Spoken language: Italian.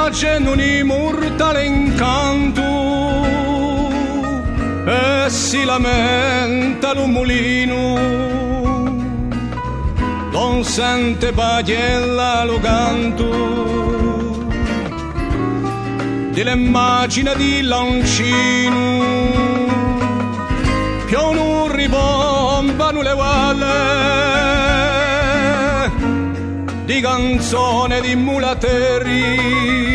facendo un immortale incanto e si lamenta un mulino, non sente bagliella lo canto delle macine di Lancino, più non ribombano le valle di canzone di mulateri.